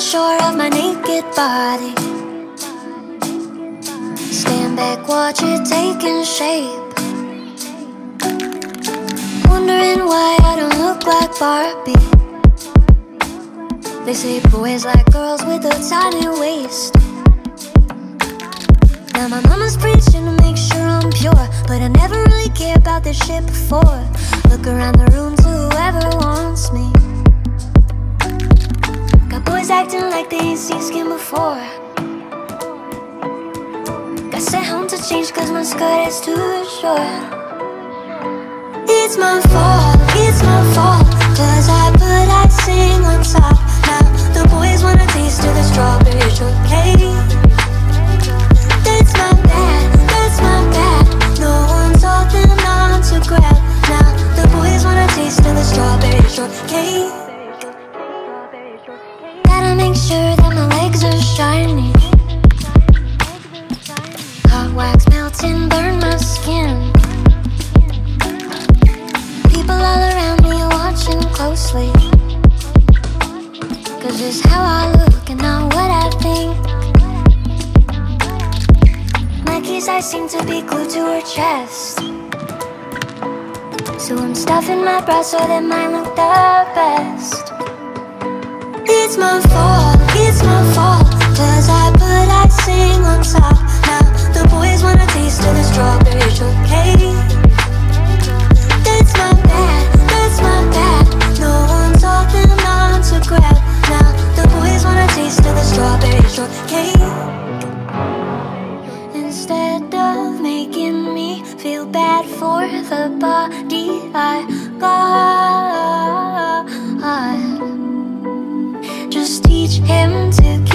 unsure of my naked body. Stand back, watch it taking shape. Wondering why I don't look like Barbie. They say boys like girls with a tiny waist. Now my mama's preaching to make sure I'm pure, but I never really cared about this shit before. Look around the room to whoever wants me. Got boys acting like they ain't seen skin before. Got sent home to change cause my skirt is too short. It's my fault, cause I put icing on top. Now the boys want a taste of the strawberry shortcake. That's my bad, no one's holding on to grab. Now the boys want a taste of the strawberry shortcake. Gotta make sure that my legs are shiny. Hot wax melting, burn my skin. People all around me are watching closely, cause it's how I look and not what I think. Nikes I seem to be glued to her chest, so I'm stuffing my bra so that mine look the best. It's my fault, cause I put icing on top. Now the boys want a taste of the strawberry shortcake. That's my bad, no one's holding on to grab. Now the boys want a taste of the strawberry shortcake. Instead of making me feel bad for the body I got, just teach him to